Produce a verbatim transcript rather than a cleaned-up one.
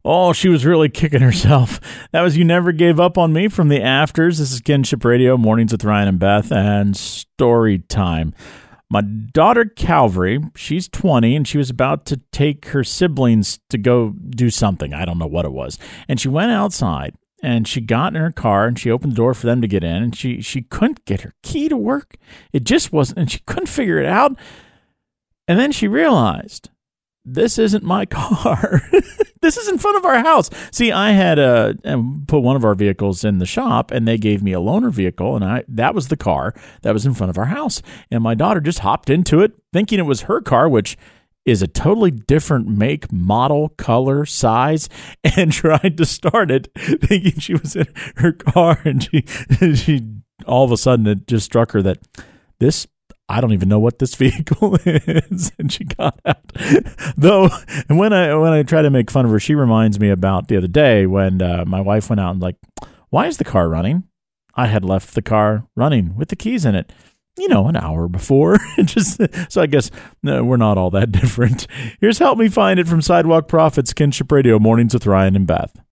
Oh, she was really kicking herself. That was You Never Gave Up on Me from the Afters. This is Kinship Radio, Mornings with Ryan and Beth, and story time. My daughter, Calvary, she's twenty, and she was about to take her siblings to go do something. I don't know what it was. And she went outside, and she got in her car, and she opened the door for them to get in, and she, she couldn't get her key to work. It just wasn't, and she couldn't figure it out. And then she realized, this isn't my car. This is in front of our house. See, I had uh, put one of our vehicles in the shop, and they gave me a loaner vehicle, and I that was the car that was in front of our house. And my daughter just hopped into it, thinking it was her car, which is a totally different make, model, color, size, and tried to start it, thinking she was in her car. And she, she all of a sudden, it just struck her that this I don't even know what this vehicle is. And she got out. Though, and when I when I try to make fun of her, she reminds me about the other day when uh, my wife went out and like, why is the car running? I had left the car running with the keys in it, you know, an hour before. Just so I guess no, we're not all that different. Here's Help Me Find It from Sidewalk Prophets, Kinship Radio, Mornings with Ryan and Beth.